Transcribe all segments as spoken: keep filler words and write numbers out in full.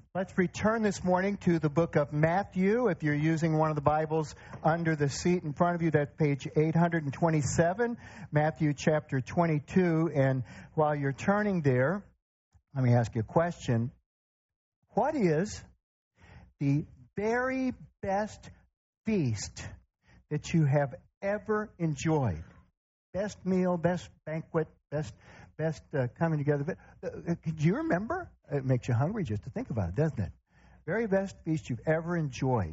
Let's return this morning to the book of Matthew. If you're using one of the Bibles under the seat in front of you, that's page eight twenty-seven, Matthew chapter twenty-two. And while you're turning there, let me ask you a question. What is the very best feast that you have ever enjoyed? Best meal, best banquet, best best uh, coming together. Uh, do you remember? It makes you hungry just to think about it, doesn't it? Very best feast you've ever enjoyed.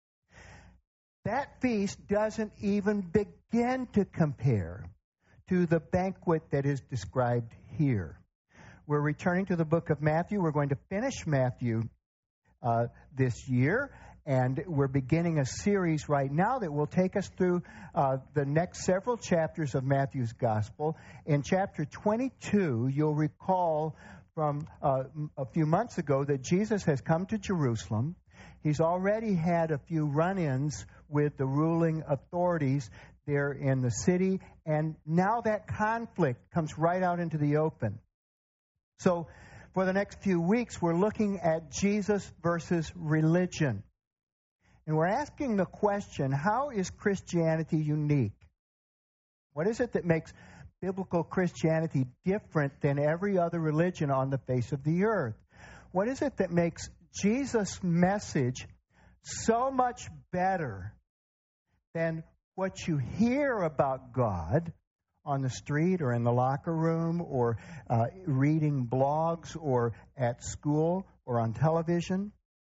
That feast doesn't even begin to compare to the banquet that is described here. We're returning to the book of Matthew. We're going to finish Matthew uh, this year. And we're beginning a series right now that will take us through uh, the next several chapters of Matthew's Gospel. In chapter twenty-two, you'll recall from uh, a few months ago that Jesus has come to Jerusalem. He's already had a few run-ins with the ruling authorities there in the city. And now that conflict comes right out into the open. So for the next few weeks, we're looking at Jesus versus religion. And we're asking the question, how is Christianity unique? What is it that makes biblical Christianity different than every other religion on the face of the earth? What is it that makes Jesus' message so much better than what you hear about God on the street or in the locker room or uh, reading blogs or at school or on television?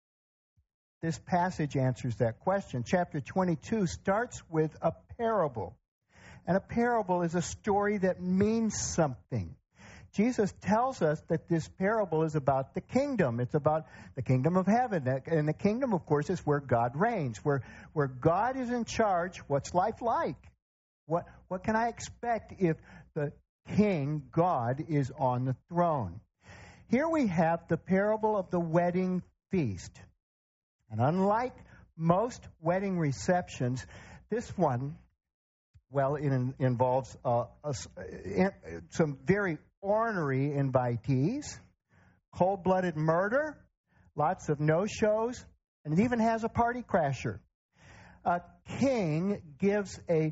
This passage answers that question. Chapter twenty-two starts with a parable. And a parable is a story that means something. Jesus tells us that this parable is about the kingdom. It's about the kingdom of heaven. And the kingdom, of course, is where God reigns. Where, where God is in charge, what's life like? What, what can I expect if the king, God, is on the throne? Here we have the parable of the wedding feast. And unlike most wedding receptions, this one, well, it in, involves uh, a, in, some very ornery invitees, cold-blooded murder, lots of no-shows, and it even has a party crasher. A king gives a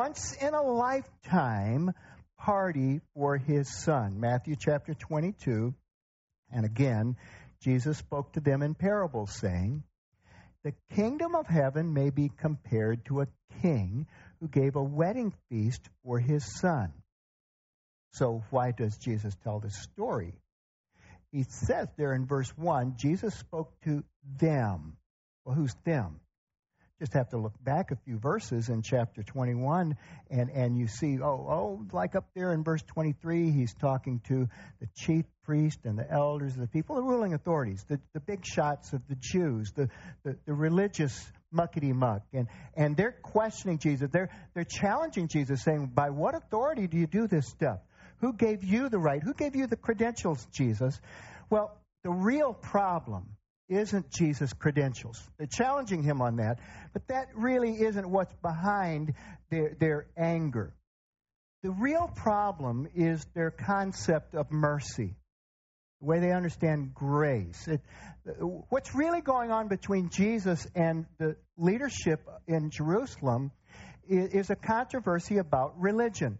once-in-a-lifetime party for his son. Matthew chapter twenty-two. And again, Jesus spoke to them in parables, saying, "The kingdom of heaven may be compared to a king who gave a wedding feast for his son." So why does Jesus tell this story? He says there in verse one, Jesus spoke to them. Well, who's them? Just have to look back a few verses in chapter twenty-one, and, and you see, oh, oh, like up there in verse twenty-three, he's talking to the chief priest and the elders of the people, the ruling authorities, the, the big shots of the Jews, the, the, the religious muckety-muck. And, and they're questioning Jesus. They're, they're challenging Jesus, saying, by what authority do you do this stuff? Who gave you the right? Who gave you the credentials, Jesus? Well, the real problem isn't Jesus' credentials. They're challenging him on that, but that really isn't what's behind their, their anger. The real problem is their concept of mercy, the way they understand grace. It, what's really going on between Jesus and the leadership in Jerusalem is, is a controversy about religion.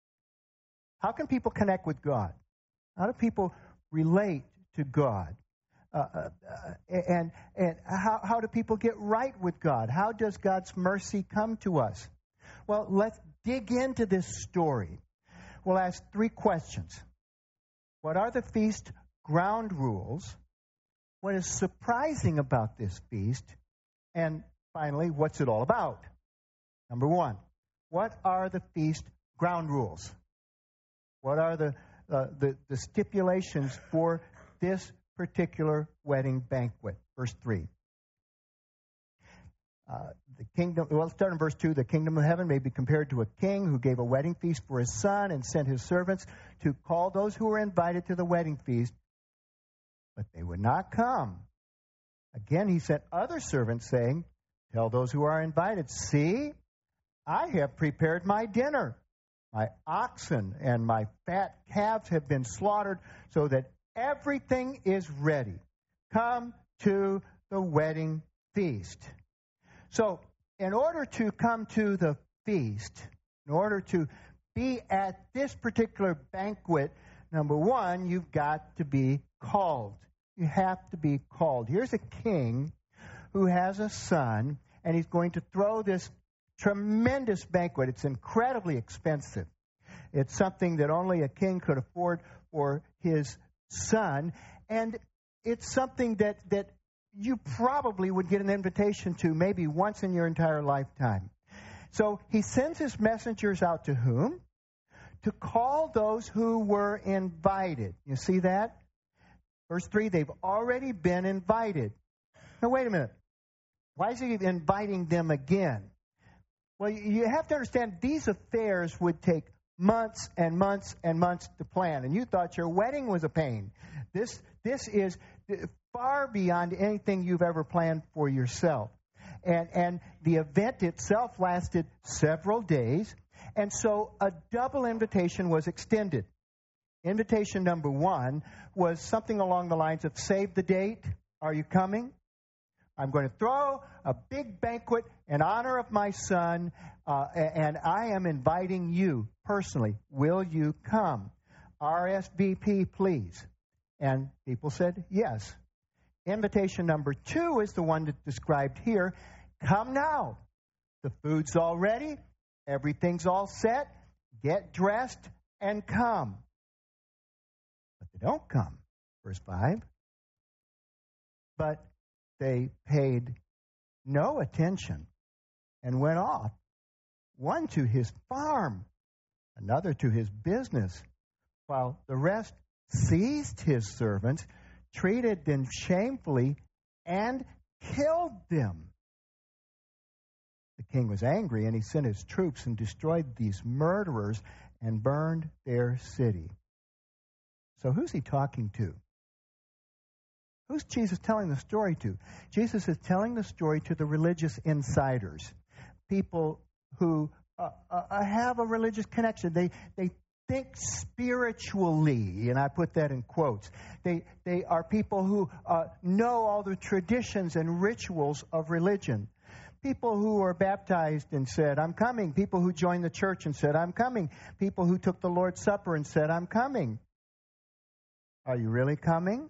How can people connect with God? How do people relate to God? Uh, uh, and and how, how do people get right with God? How does God's mercy come to us? Well, let's dig into this story. We'll ask three questions. What are the feast ground rules? What is surprising about this feast? And finally, what's it all about? Number one, what are the feast ground rules? What are the uh, the, the stipulations for this particular wedding banquet? Verse three. Uh, the kingdom, well, let's start in verse two. The kingdom of heaven may be compared to a king who gave a wedding feast for his son and sent his servants to call those who were invited to the wedding feast, but they would not come. Again, he sent other servants saying, tell those who are invited, see, I have prepared my dinner. My oxen and my fat calves have been slaughtered so that everything is ready. come to the wedding feast. So, in order to come to the feast, in order to be at this particular banquet, number one, you've got to be called. You have to be called. Here's a king who has a son, and he's going to throw this tremendous banquet. It's incredibly expensive. It's something that only a king could afford for his son, and it's something that, that you probably would get an invitation to maybe once in your entire lifetime. So he sends his messengers out to whom? To call those who were invited. You see that? Verse three, they've already been invited. Now, wait a minute. Why is he inviting them again? Well, you have to understand these affairs would take months and months and months to plan. And you thought your wedding was a pain. This, this is far beyond anything you've ever planned for yourself. And, and the event itself lasted several days. And so a double invitation was extended. Invitation number one was something along the lines of, save the date. Are you coming? I'm going to throw a big banquet in honor of my son, uh, and I am inviting you personally. Will you come? R S V P, please. And people said yes. Invitation number two is the one that's described here. Come now. The food's all ready. Everything's all set. Get dressed and come. But they don't come. Verse five. But they paid no attention and went off. One to his farm, another to his business, while the rest seized his servants, treated them shamefully, and killed them. The king was angry, and he sent his troops and destroyed these murderers and burned their city. So who's he talking to? Who's Jesus telling the story to? Jesus is telling the story to the religious insiders, people who uh, uh, have a religious connection. They they think spiritually, and I put that in quotes. They they are people who uh, know all the traditions and rituals of religion. People who were baptized and said, I'm coming. People who joined the church and said, I'm coming. People who took the Lord's Supper and said, I'm coming. Are you really coming?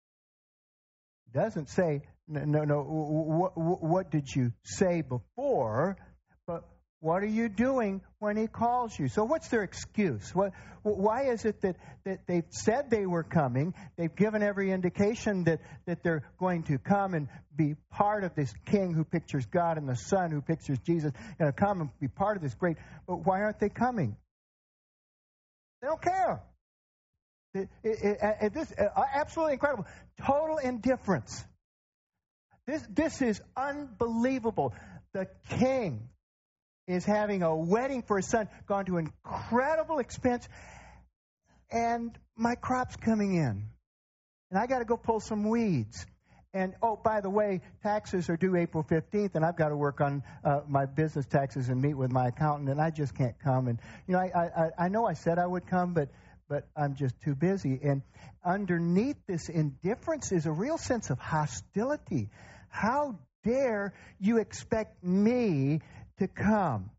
It doesn't say, no, no, no what, what did you say before, but what are you doing when he calls you? So what's their excuse? What, why is it that, that they've said they were coming, they've given every indication that, that they're going to come and be part of this king who pictures God and the son who pictures Jesus, going to come and be part of this great, but why aren't they coming? They don't care. It, it, it, this uh, absolutely incredible. Total indifference. This, this is unbelievable. The king is having a wedding for his son, gone to incredible expense, and my crop's coming in. And I got to go pull some weeds. And, oh, by the way, taxes are due April fifteenth, and I've got to work on uh, my business taxes and meet with my accountant, and I just can't come. And, you know, I, I, I know I said I would come, but but I'm just too busy. And underneath this indifference is a real sense of hostility. How dare you expect me to come?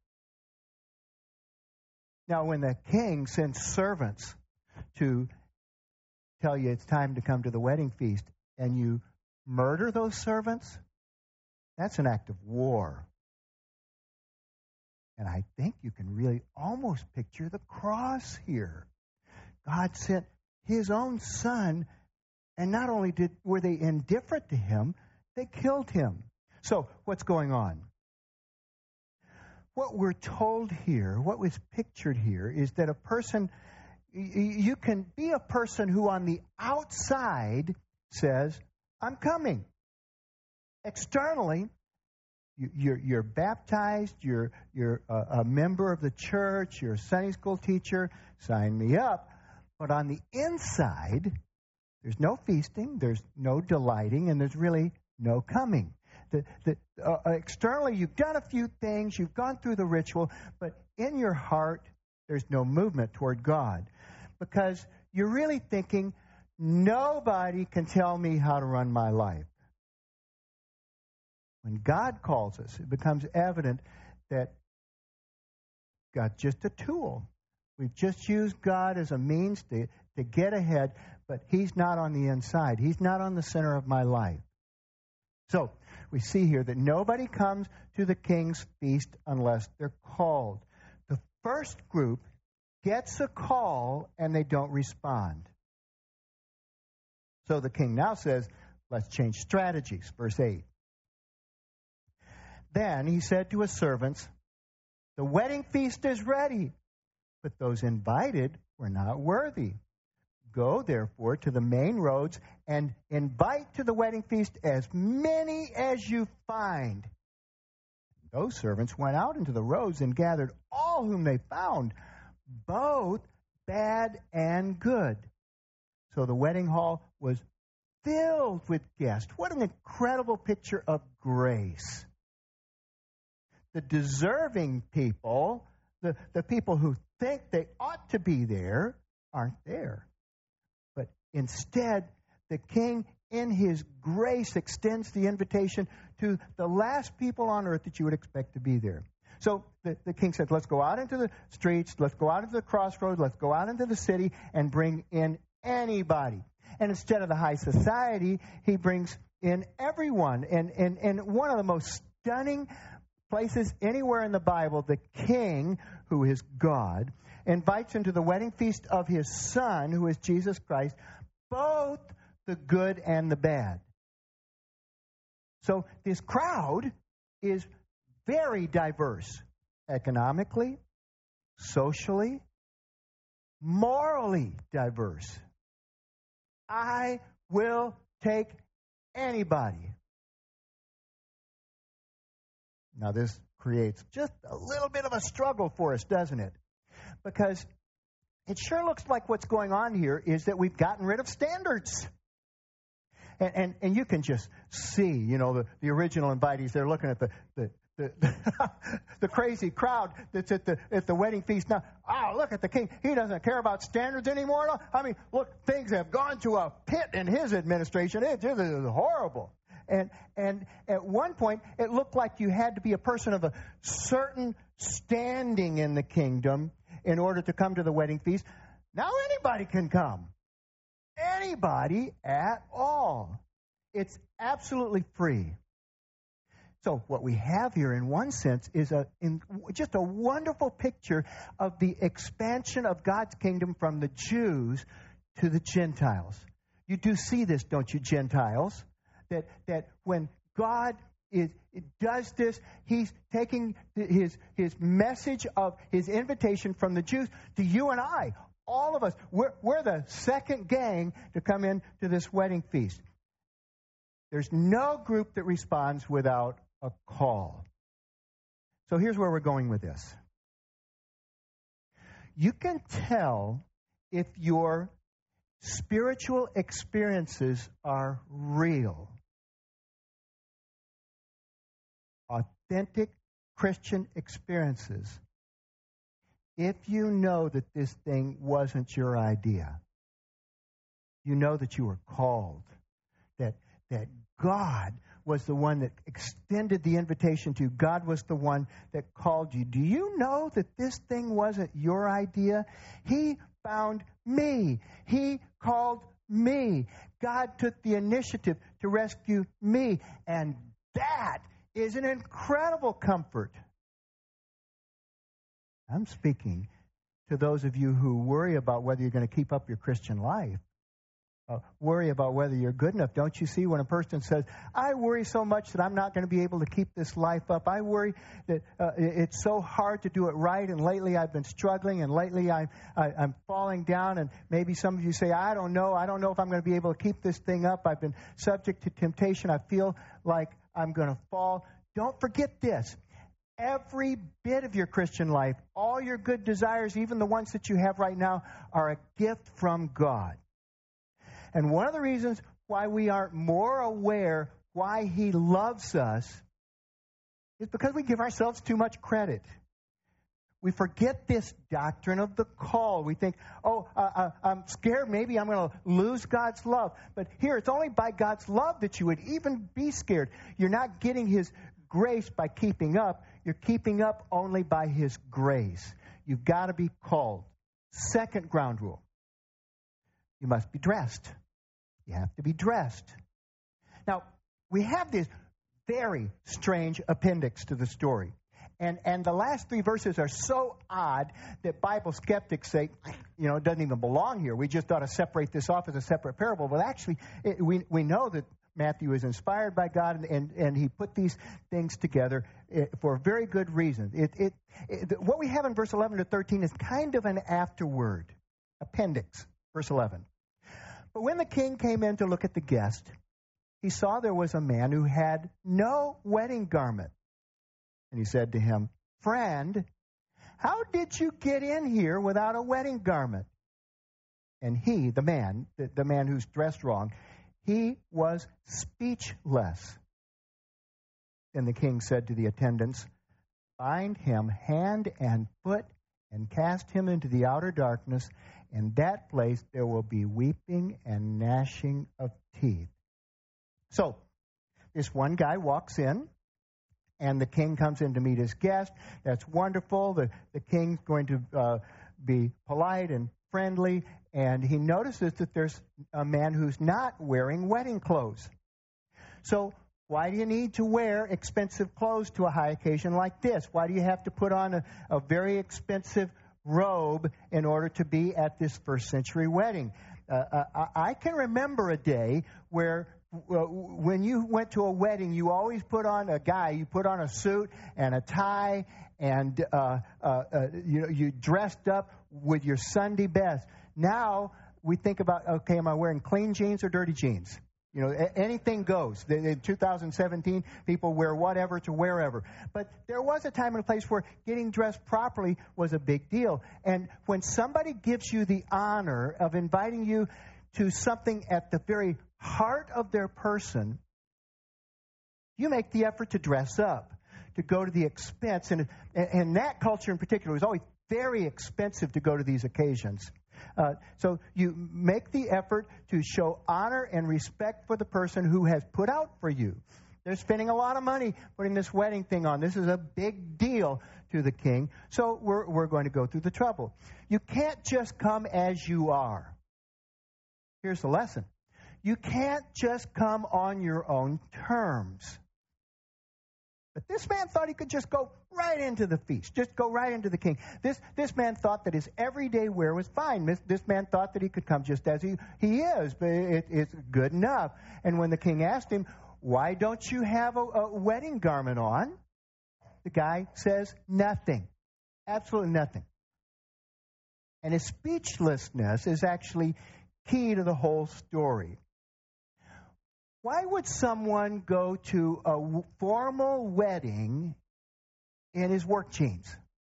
Now, when the king sends servants to tell you it's time to come to the wedding feast, and you murder those servants, that's an act of war. And I think you can really almost picture the cross here. God sent his own son, and not only did were they indifferent to him, they killed him. So what's going on? What we're told here, what was pictured here, is that a person, you can be a person who on the outside says, I'm coming. Externally, you're, you're baptized, you're, you're a, a member of the church, you're a Sunday school teacher, sign me up. But on the inside, there's no feasting, there's no delighting, and there's really no coming. The, the, uh, externally, you've done a few things, you've gone through the ritual, but in your heart, there's no movement toward God. Because you're really thinking, nobody can tell me how to run my life. When God calls us, it becomes evident that God's just a tool. We've just used God as a means to, to get ahead, but He's not on the inside. He's not on the center of my life. So, we see here that nobody comes to the king's feast unless they're called. The first group gets a call and they don't respond. So the king now says, let's change strategies. Verse eight. Then he said to his servants, the wedding feast is ready, but those invited were not worthy. Go, therefore, to the main roads and invite to the wedding feast as many as you find. Those servants went out into the roads and gathered all whom they found, both bad and good. So the wedding hall was filled with guests. What an incredible picture of grace. The deserving people, the, the people who think they ought to be there, aren't there. But instead, the king, in his grace, extends the invitation to the last people on earth that you would expect to be there. So the, the king said, let's go out into the streets, let's go out into the crossroads, let's go out into the city and bring in anybody. And instead of the high society, he brings in everyone. And, and, and one of the most stunning places anywhere in the Bible, the king, who is God, invites into the wedding feast of his son, who is Jesus Christ, both the good and the bad. So this crowd is very diverse, economically, socially, morally diverse. I will take anybody. Now this creates just a little bit of a struggle for us, doesn't it? Because it sure looks like what's going on here is that we've gotten rid of standards. And and, and you can just see, you know, the, the original invitees, they're looking at the the, the, the, the crazy crowd that's at the at the wedding feast now. Oh, look at the king. He doesn't care about standards anymore. I mean, look, things have gone to a pit in his administration. It is horrible. And and at one point, it looked like you had to be a person of a certain standing in the kingdom in order to come to the wedding feast. Now anybody can come. Anybody at all. It's absolutely free. So what we have here, in one sense, is a in, just a wonderful picture of the expansion of God's kingdom from the Jews to the Gentiles. You do see this, don't you, Gentiles? That that when God is, does this, He's taking his his message of His invitation from the Jews to you and I, all of us. We're, we're the second gang to come in to this wedding feast. There's no group that responds without a call. So here's where we're going with this. You can tell if your spiritual experiences are real. Authentic Christian experiences, if you know that this thing wasn't your idea. You know that you were called, that that God was the one that extended the invitation to you. God was the one that called you. Do you know that this thing wasn't your idea? He found me. He called me. God took the initiative to rescue me, and that is an incredible comfort. I'm speaking to those of you who worry about whether you're going to keep up your Christian life. Uh, worry about whether you're good enough. Don't you see when a person says, I worry so much that I'm not going to be able to keep this life up. I worry that uh, it's so hard to do it right, and lately I've been struggling, and lately I'm, I, I'm falling down, and maybe some of you say, I don't know. I don't know if I'm going to be able to keep this thing up. I've been subject to temptation. I feel like I'm going to fall. Don't forget this. Every bit of your Christian life, all your good desires, even the ones that you have right now, are a gift from God. And one of the reasons why we aren't more aware why He loves us is because we give ourselves too much credit. we forget this doctrine of the call. We think, oh, uh, uh, I'm scared. Maybe I'm going to lose God's love. But here, it's only by God's love that you would even be scared. You're not getting His grace by keeping up. You're keeping up only by His grace. You've got to be called. Second ground rule. You must be dressed. You have to be dressed. Now, we have this very strange appendix to the story. And and the last three verses are so odd that Bible skeptics say, you know, it doesn't even belong here. We just ought to separate this off as a separate parable. But actually, it, we we know that Matthew is inspired by God, and, and, and he put these things together for a very good reason. It, it, it what we have in verse eleven to thirteen is kind of an afterword, appendix, verse eleven. But when the king came in to look at the guest, he saw there was a man who had no wedding garment. And he said to him, "Friend, how did you get in here without a wedding garment?" And he, the man, the, the man who's dressed wrong, he was speechless. Then the king said to the attendants, "Bind him hand and foot and cast him into the outer darkness. In that place there will be weeping and gnashing of teeth." So, this one guy walks in. And the king comes in to meet his guest. That's wonderful. The, the king's going to uh, be polite and friendly. And he notices that there's a man who's not wearing wedding clothes. So why do you need to wear expensive clothes to a high occasion like this? Why do you have to put on a, a very expensive robe in order to be at this first century wedding? Uh, I, I can remember a day where when you went to a wedding, you always put on a guy, you put on a suit and a tie, and uh, uh, uh, you know, you dressed up with your Sunday best. Now we think about, okay, am I wearing clean jeans or dirty jeans? You know, anything goes. In two thousand seventeen, people wear whatever to wherever. But there was a time and a place where getting dressed properly was a big deal. And when somebody gives you the honor of inviting you to something at the very heart of their person, you make the effort to dress up, to go to the expense. And, and that culture in particular was always very expensive to go to these occasions. Uh, so you make the effort to show honor and respect for the person who has put out for you. They're spending a lot of money putting this wedding thing on. This is a big deal to the king. So we're, we're going to go through the trouble. You can't just come as you are. Here's the lesson. You can't just come on your own terms. But this man thought he could just go right into the feast, just go right into the king. This this man thought that his everyday wear was fine. This, this man thought that he could come just as he, he is, but it, it's good enough. And when the king asked him, "Why don't you have a, a wedding garment on?" the guy says nothing, absolutely nothing. And his speechlessness is actually key to the whole story. Why would someone go to a formal wedding in his work jeans?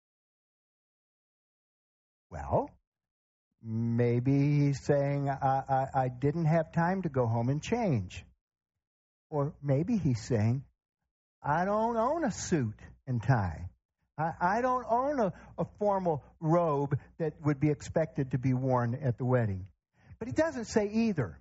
Well, maybe he's saying, I, I, I didn't have time to go home and change. Or maybe he's saying, I don't own a suit and tie. I, I don't own a, a formal robe that would be expected to be worn at the wedding. But he doesn't say either.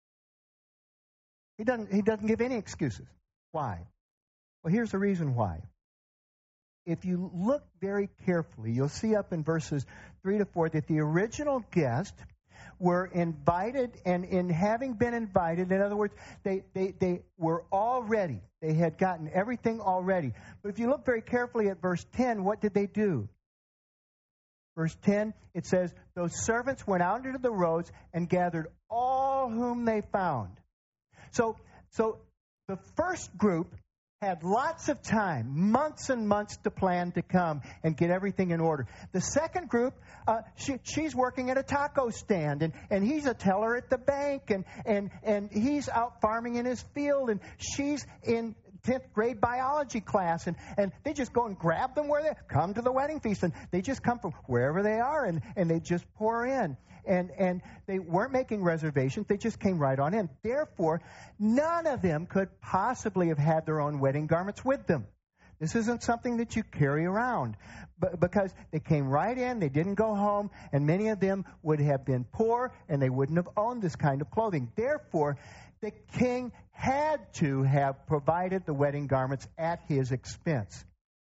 He doesn't, he doesn't give any excuses. Why? Well, here's the reason why. If you look very carefully, you'll see up in verses three to four that the original guests were invited, and in having been invited, in other words, they, they, they were all ready. They had gotten everything all ready. But if you look very carefully at verse ten, what did they do? Verse ten, it says, those servants went out into the roads and gathered all whom they found. So, so the first group had lots of time, months and months to plan to come and get everything in order. The second group, uh, she, she's working at a taco stand, and, and he's a teller at the bank, and, and, and he's out farming in his field, and she's in tenth grade biology class, and, and they just go and grab them where they come to the wedding feast, and they just come from wherever they are, and, and they just pour in. And and they weren't making reservations. They just came right on in. Therefore, none of them could possibly have had their own wedding garments with them. This isn't something that you carry around. But because they came right in, they didn't go home, and many of them would have been poor, and they wouldn't have owned this kind of clothing. Therefore, the king had to have provided the wedding garments at his expense.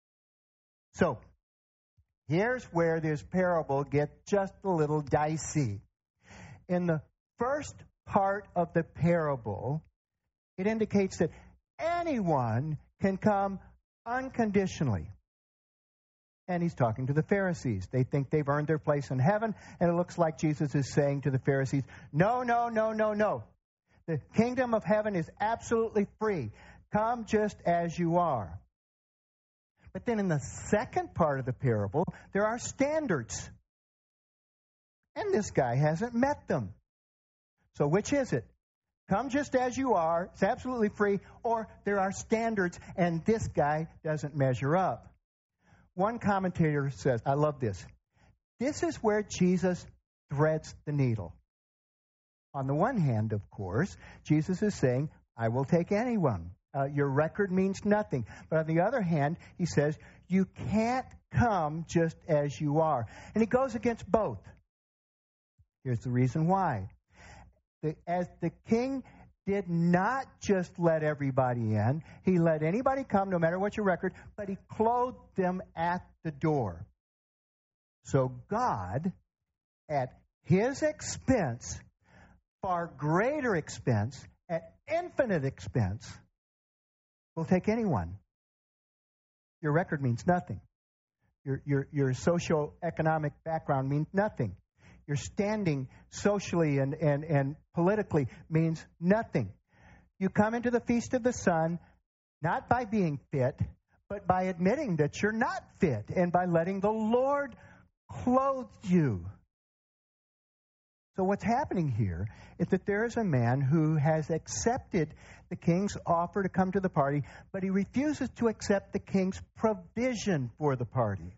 So, here's where this parable gets just a little dicey. In the first part of the parable, it indicates that anyone can come unconditionally. And he's talking to the Pharisees. They think they've earned their place in heaven, and it looks like Jesus is saying to the Pharisees, no, no, no, no, no. The kingdom of heaven is absolutely free. Come just as you are. But then in the second part of the parable, there are standards. And this guy hasn't met them. So which is it? Come just as you are, it's absolutely free, or there are standards, and this guy doesn't measure up. One commentator says, I love this, this is where Jesus threads the needle. On the one hand, of course, Jesus is saying, I will take anyone. Uh, your record means nothing. But on the other hand, he says, you can't come just as you are. And he goes against both. Here's the reason why. The, as the king did not just let everybody in, he let anybody come, no matter what your record, but he clothed them at the door. So God, at his expense, far greater expense, at infinite expense, will take anyone. Your record means nothing. Your, your, your socioeconomic background means nothing. Your standing socially and, and, and politically means nothing. You come into the Feast of the Son not by being fit, but by admitting that you're not fit and by letting the Lord clothe you. So what's happening here is that there is a man who has accepted the king's offer to come to the party, but he refuses to accept the king's provision for the party.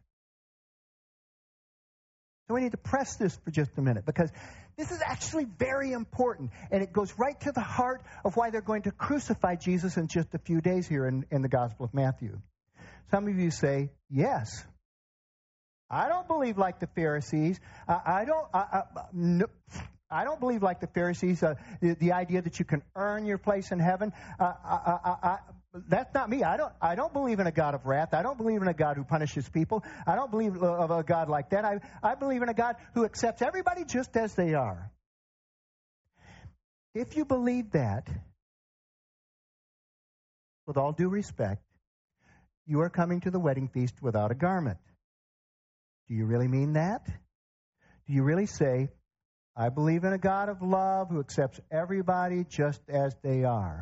So we need to press this for just a minute, because this is actually very important, and it goes right to the heart of why they're going to crucify Jesus in just a few days here in, in the Gospel of Matthew. Some of you say, yes, I don't believe like the Pharisees. I, I don't I, I, no, I don't believe like the Pharisees, uh, the, the idea that you can earn your place in heaven. Uh, I, I, I, that's not me. I don't I don't believe in a God of wrath. I don't believe in a God who punishes people. I don't believe of a God like that. I, I believe in a God who accepts everybody just as they are. If you believe that, with all due respect, you are coming to the wedding feast without a garment. Do you really mean that? Do you really say, I believe in a God of love who accepts everybody just as they are?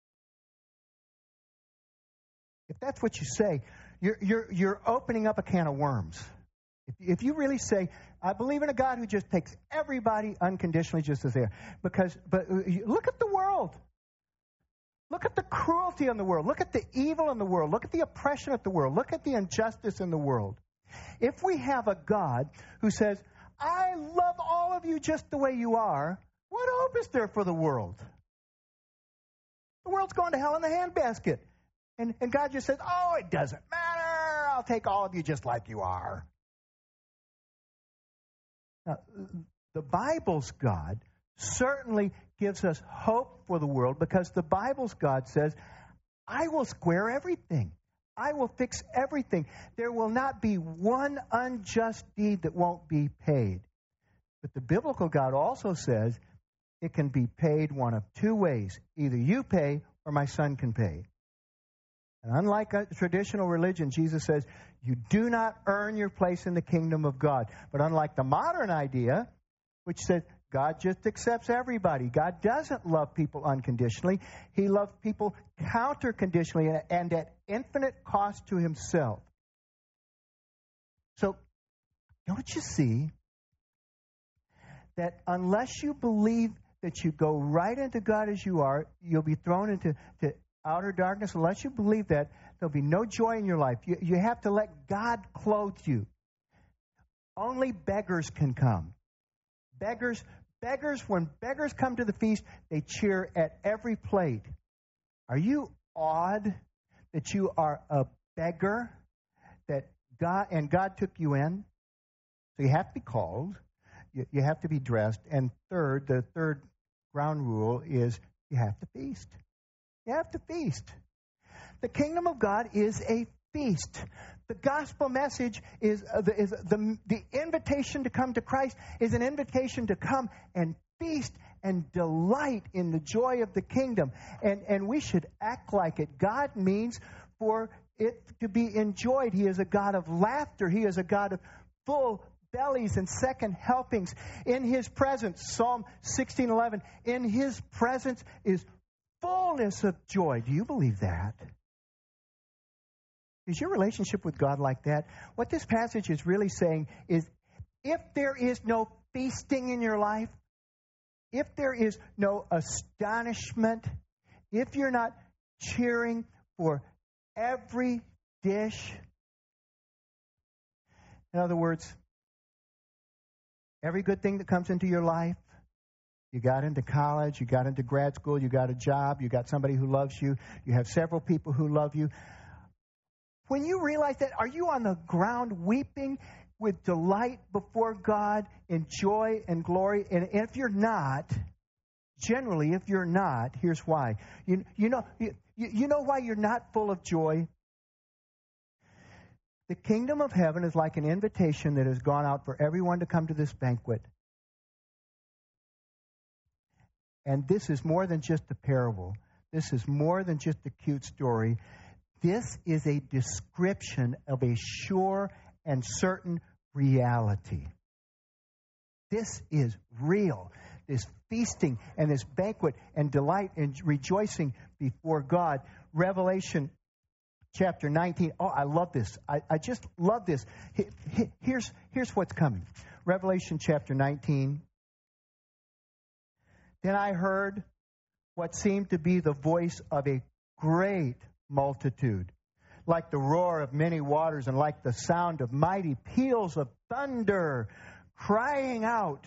If that's what you say, you're, you're, you're opening up a can of worms. If, if you really say, I believe in a God who just takes everybody unconditionally just as they are. Because, but look at the world. Look at the cruelty in the world. Look at the evil in the world. Look at the oppression of the world. Look at the injustice in the world. If we have a God who says, I love all of you just the way you are, what hope is there for the world? The world's going to hell in the handbasket. And, and God just says, oh, it doesn't matter. I'll take all of you just like you are. Now, the Bible's God certainly gives us hope for the world, because the Bible's God says, I will square everything. I will fix everything. There will not be one unjust deed that won't be paid. But the biblical God also says it can be paid one of two ways. Either you pay or my son can pay. And unlike a traditional religion, Jesus says, you do not earn your place in the kingdom of God. But unlike the modern idea, which says God just accepts everybody. God doesn't love people unconditionally. He loves people counter-conditionally and at infinite cost to himself. So, don't you see that unless you believe that you go right into God as you are, you'll be thrown into to outer darkness? Unless you believe that, there'll be no joy in your life. You, you have to let God clothe you. Only beggars can come. Beggars, beggars, when beggars come to the feast, they cheer at every plate. Are you awed that you are a beggar that God, and God took you in. So you have to be called. You, you have to be dressed. And third, the third ground rule is you have to feast. You have to feast. The kingdom of God is a feast. The gospel message is, uh, the, is the, the invitation to come to Christ is an invitation to come and feast and delight in the joy of the kingdom. And, and we should act like it. God means for it to be enjoyed. He is a God of laughter. He is a God of full bellies and second helpings. In His presence, Psalm sixteen eleven, in His presence is fullness of joy. Do you believe that? Is your relationship with God like that? What this passage is really saying is, if there is no feasting in your life, if there is no astonishment, if you're not cheering for every dish, in other words, every good thing that comes into your life, you got into college, you got into grad school, you got a job, you got somebody who loves you, you have several people who love you. When you realize that, are you on the ground weeping with delight before God in joy and glory? And if you're not, generally, if you're not, here's why. You, you know, you, you know why you're not full of joy? The kingdom of heaven is like an invitation that has gone out for everyone to come to this banquet. And this is more than just a parable. This is more than just a cute story. This is a description of a sure and certain reality. This is real. This feasting and this banquet and delight and rejoicing before God. Revelation chapter nineteen. Oh, I love this. I, I just love this. Here's, here's what's coming. Revelation chapter nineteen. Then I heard what seemed to be the voice of a great multitude, like the roar of many waters and like the sound of mighty peals of thunder, crying out,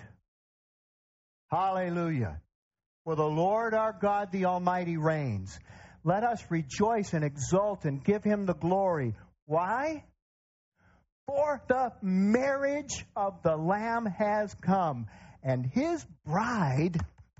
Hallelujah! For the Lord our God, the Almighty, reigns. Let us rejoice and exult and give Him the glory. Why? For the marriage of the Lamb has come, and His bride,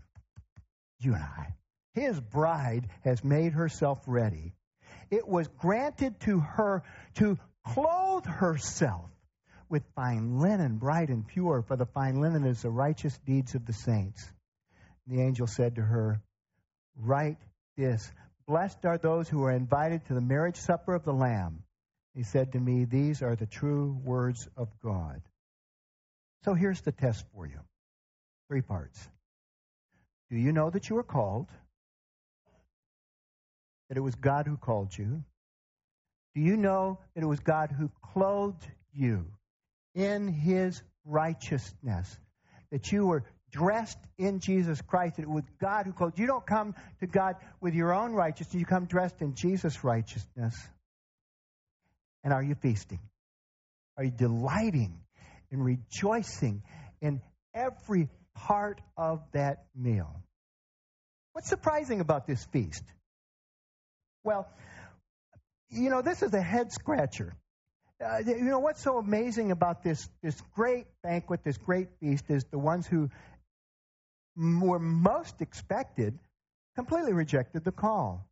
you and I, His bride has made herself ready. It was granted to her to clothe herself with fine linen, bright and pure, for the fine linen is the righteous deeds of the saints. The angel said to her, Write this, blessed are those who are invited to the marriage supper of the Lamb. He said to me, These are the true words of God. So here's the test for you. Three parts. Do you know that you are called? That it was God who called you? Do you know that it was God who clothed you in His righteousness? That you were dressed in Jesus Christ, that it was God who clothed you. You don't come to God with your own righteousness. You come dressed in Jesus' righteousness. And are you feasting? Are you delighting and rejoicing in every part of that meal? What's surprising about this feast? Well, you know, this is a head scratcher. Uh, you know, what's so amazing about this, this great banquet, this great feast, is the ones who were most expected completely rejected the call.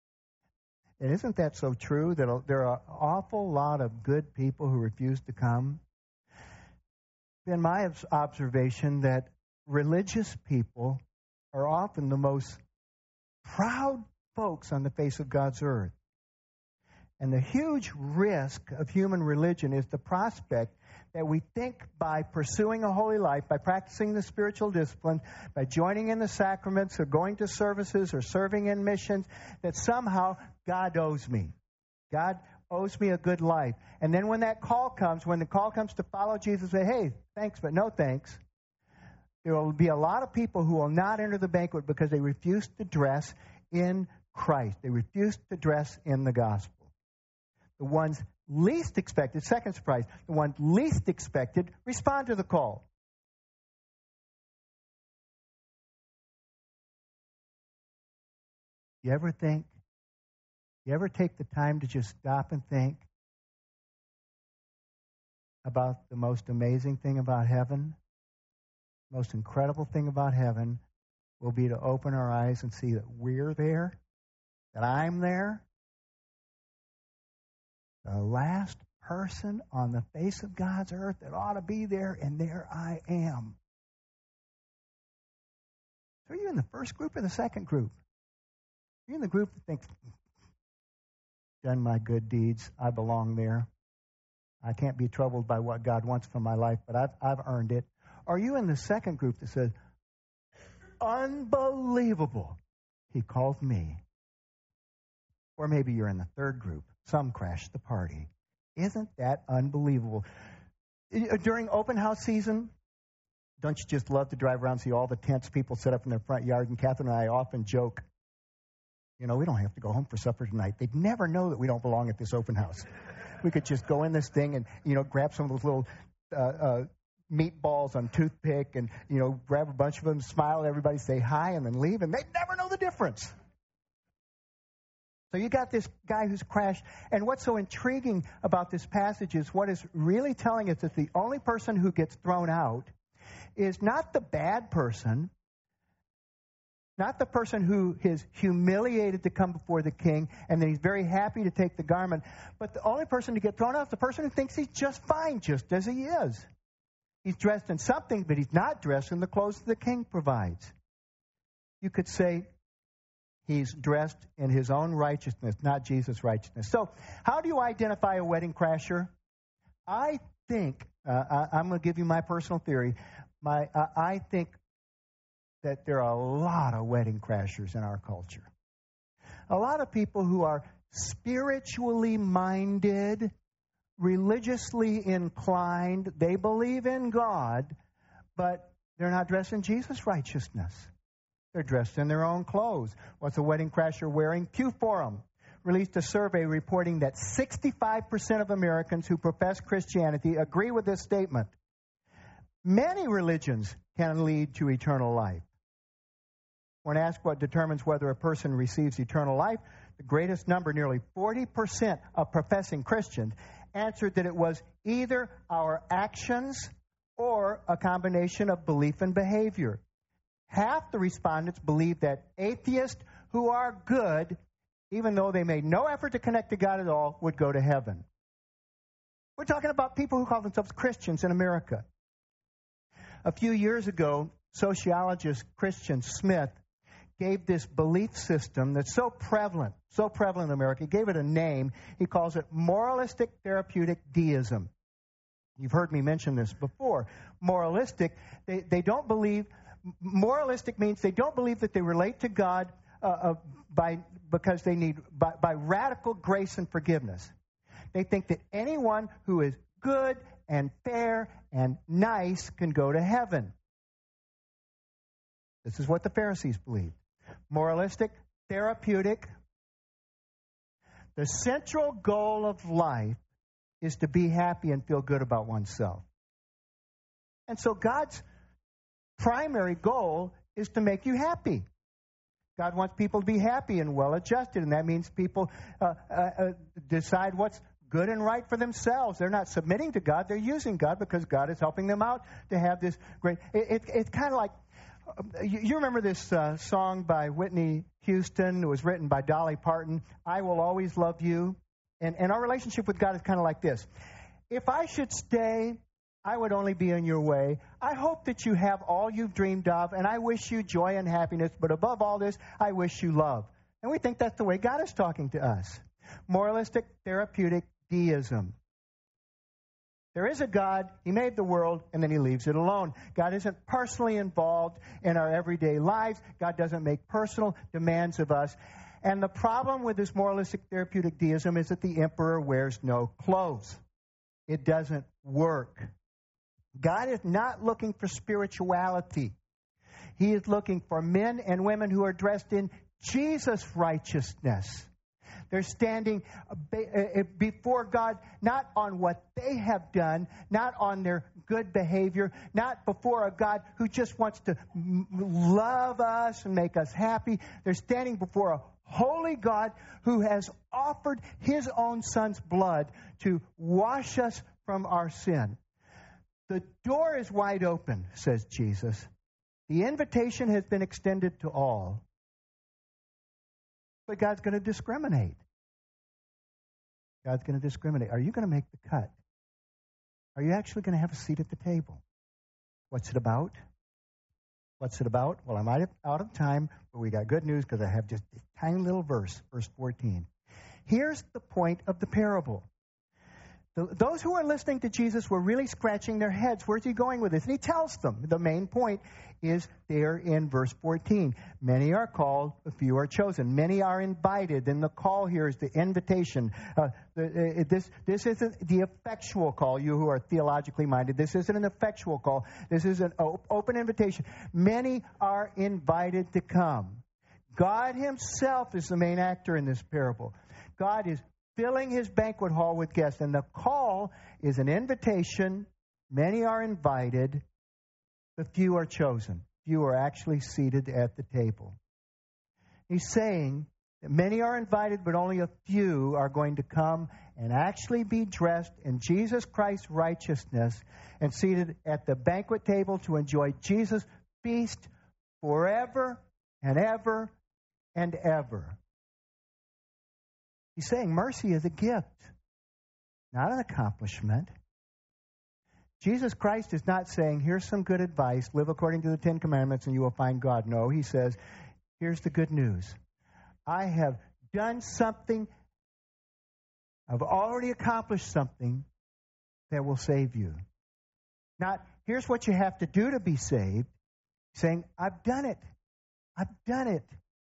And isn't that so true, that there are an awful lot of good people who refuse to come? It's been my observation that religious people are often the most proud folks on the face of God's earth. And the huge risk of human religion is the prospect that we think by pursuing a holy life, by practicing the spiritual discipline, by joining in the sacraments or going to services or serving in missions, that somehow God owes me. God owes me a good life. And then when that call comes, when the call comes to follow Jesus, say, hey, thanks, but no thanks. There will be a lot of people who will not enter the banquet because they refuse to dress in Christ. They refuse to dress in the gospel. The ones least expected, second surprise, the ones least expected respond to the call. You ever think You ever take the time to just stop and think about the most amazing thing about heaven? The most incredible thing about heaven will be to open our eyes and see that we're there, that I'm there. The last person on the face of God's earth that ought to be there, and there I am. So are you in the first group or the second group? Are you in the group that thinks, done my good deeds, I belong there. I can't be troubled by what God wants for my life, but I've, I've earned it. Are you in the second group that says, unbelievable, he called me? Or maybe you're in the third group. Some crashed the party. Isn't that unbelievable? During open house season, don't you just love to drive around and see all the tents people set up in their front yard? And Catherine and I often joke, you know, we don't have to go home for supper tonight. They'd never know that we don't belong at this open house. We could just go in this thing and, you know, grab some of those little uh, uh, meatballs on toothpick and, you know, grab a bunch of them, smile at everybody, say hi, and then leave, and they'd never know the difference. So you got this guy who's crashed, and what's so intriguing about this passage is what is really telling us that the only person who gets thrown out is not the bad person, not the person who is humiliated to come before the king, and then he's very happy to take the garment, but the only person to get thrown out is the person who thinks he's just fine, just as he is. He's dressed in something, but he's not dressed in the clothes that the king provides. You could say he's dressed in his own righteousness, not Jesus' righteousness. So how do you identify a wedding crasher? I think, uh, I, I'm going to give you my personal theory. My, uh, I think that there are a lot of wedding crashers in our culture. A lot of people who are spiritually minded, religiously inclined. They believe in God, but they're not dressed in Jesus' righteousness. They're dressed in their own clothes. What's a wedding crasher wearing? Pew Forum released a survey reporting that sixty-five percent of Americans who profess Christianity agree with this statement. Many religions can lead to eternal life. When asked what determines whether a person receives eternal life, the greatest number, nearly forty percent of professing Christians, answered that it was either our actions or a combination of belief and behavior. Half the respondents believe that atheists who are good, even though they made no effort to connect to God at all, would go to heaven. We're talking about people who call themselves Christians in America. A few years ago, sociologist Christian Smith gave this belief system that's so prevalent, so prevalent in America. He gave it a name. He calls it moralistic therapeutic deism. You've heard me mention this before. Moralistic, they, they don't believe, moralistic means they don't believe that they relate to God uh, uh, by because they need, by, by radical grace and forgiveness. They think that anyone who is good and fair and nice can go to heaven. This is what the Pharisees believed. Moralistic, therapeutic. The central goal of life is to be happy and feel good about oneself. And so God's primary goal is to make you happy. God wants people to be happy and well-adjusted, and that means people uh, uh, uh, decide what's good and right for themselves. They're not submitting to God. They're using God because God is helping them out to have this great... It, it, it's kind of like... Uh, you, you remember this uh, song by Whitney Houston? It was written by Dolly Parton, I Will Always Love You. And, and our relationship with God is kind of like this. If I should stay, I would only be in your way. I hope that you have all you've dreamed of, and I wish you joy and happiness. But above all this, I wish you love. And we think that's the way God is talking to us. Moralistic, therapeutic deism. There is a God, He made the world, and then He leaves it alone. God isn't personally involved in our everyday lives. God doesn't make personal demands of us. And the problem with this moralistic therapeutic deism is that the emperor wears no clothes. It doesn't work. God is not looking for spirituality. He is looking for men and women who are dressed in Jesus' righteousness. They're standing before God not on what they have done, not on their good behavior, not before a God who just wants to love us and make us happy. They're standing before a holy God who has offered his own son's blood to wash us from our sin. The door is wide open, says Jesus. The invitation has been extended to all. But God's going to discriminate. God's going to discriminate. Are you going to make the cut? Are you actually going to have a seat at the table? What's it about? What's it about? Well, I'm out of time, but we got good news because I have just a tiny little verse, verse fourteen. Here's the point of the parable. The, those who are listening to Jesus were really scratching their heads. Where's he going with this? And he tells them. The main point is there in verse fourteen. Many are called, a few are chosen. Many are invited. And the call here is the invitation. Uh, the, uh, this, this isn't the effectual call, you who are theologically minded. This isn't an effectual call. This is an op- open invitation. Many are invited to come. God himself is the main actor in this parable. God is filling his banquet hall with guests. And the call is an invitation. Many are invited. The few are chosen. Few are actually seated at the table. He's saying that many are invited, but only a few are going to come and actually be dressed in Jesus Christ's righteousness and seated at the banquet table to enjoy Jesus' feast forever and ever and ever. He's saying mercy is a gift, not an accomplishment. Jesus Christ is not saying, here's some good advice, live according to the Ten Commandments and you will find God. No, he says, here's the good news. I have done something, I've already accomplished something that will save you. Not, here's what you have to do to be saved. Saying, I've done it. I've done it.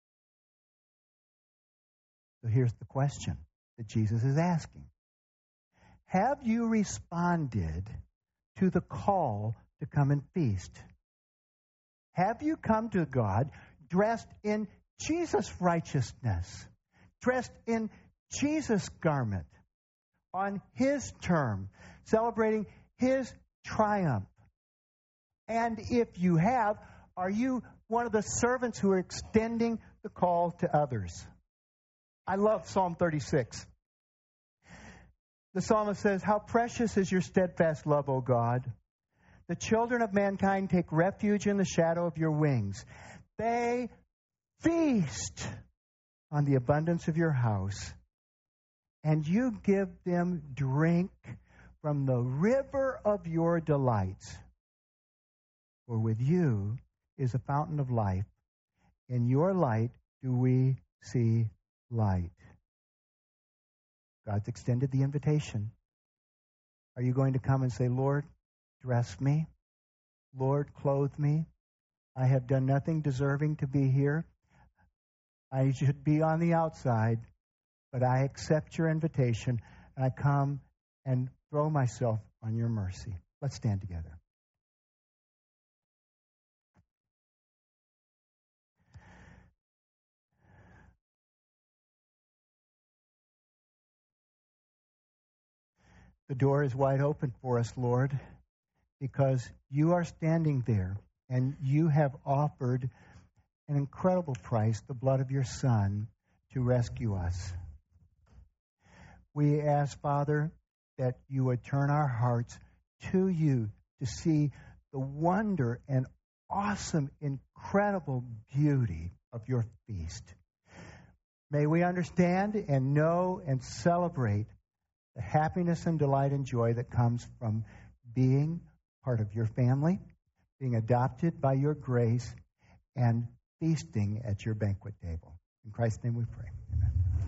So here's the question that Jesus is asking. Have you responded to the call to come and feast? Have you come to God dressed in Jesus' righteousness, dressed in Jesus' garment, on his term, celebrating his triumph? And if you have, are you one of the servants who are extending the call to others? I love Psalm thirty-six. The psalmist says, how precious is your steadfast love, O God. The children of mankind take refuge in the shadow of your wings. They feast on the abundance of your house, and you give them drink from the river of your delights. For with you is a fountain of life. In your light do we see light. God's extended the invitation. Are you going to come and say, Lord, dress me? Lord, clothe me? I have done nothing deserving to be here. I should be on the outside, but I accept your invitation, and I come and throw myself on your mercy. Let's stand together. The door is wide open for us, Lord, because you are standing there and you have offered an incredible price, the blood of your Son, to rescue us. We ask, Father, that you would turn our hearts to you to see the wonder and awesome, incredible beauty of your feast. May we understand and know and celebrate the happiness and delight and joy that comes from being part of your family, being adopted by your grace, and feasting at your banquet table. In Christ's name we pray.